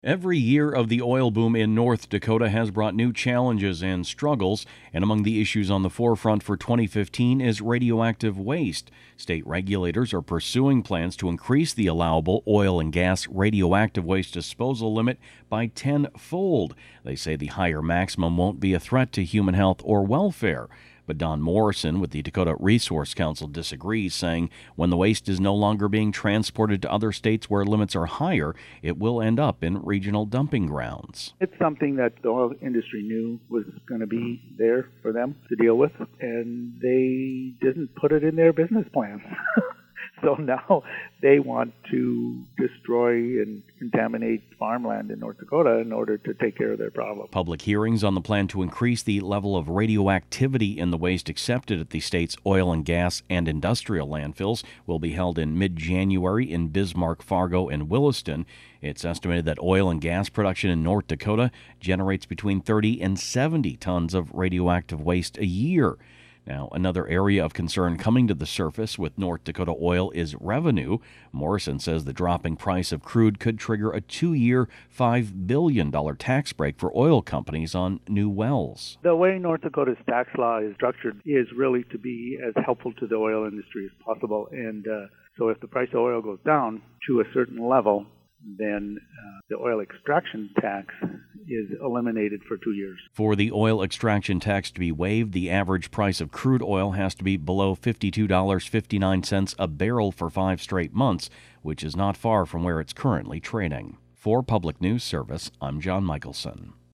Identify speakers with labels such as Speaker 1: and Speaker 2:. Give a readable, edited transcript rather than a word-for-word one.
Speaker 1: Every year of the oil boom in North Dakota has brought new challenges and struggles, and among the issues on the forefront for 2015 is radioactive waste. State regulators are pursuing plans to increase the allowable oil and gas radioactive waste disposal limit by tenfold. They say the higher maximum won't be a threat to human health or welfare. But Don Morrison with the Dakota Resource Council disagrees, saying when the waste is no longer being transported to other states where limits are higher, it will end up in regional dumping grounds.
Speaker 2: It's something that the oil industry knew was going to be there for them to deal with, and they didn't put it in their business plan. So now they want to destroy and contaminate farmland in North Dakota in order to take care of their problem.
Speaker 1: Public hearings on the plan to increase the level of radioactivity in the waste accepted at the state's oil and gas and industrial landfills will be held in mid-January in Bismarck, Fargo, and Williston. It's estimated that oil and gas production in North Dakota generates between 30 and 70 tons of radioactive waste a year. Now, another area of concern coming to the surface with North Dakota Oil is revenue. Morrison says the dropping price of crude could trigger a 2-year, $5 billion tax break for oil companies on new wells.
Speaker 2: The way North Dakota's tax law is structured is really to be as helpful to the oil industry as possible. And so if the price of oil goes down to a certain level, then the oil extraction tax is eliminated for 2 years.
Speaker 1: For the oil extraction tax to be waived, the average price of crude oil has to be below $52.59 a barrel for 5 straight months, which is not far from where it's currently trading. For Public News Service, I'm John Michelson.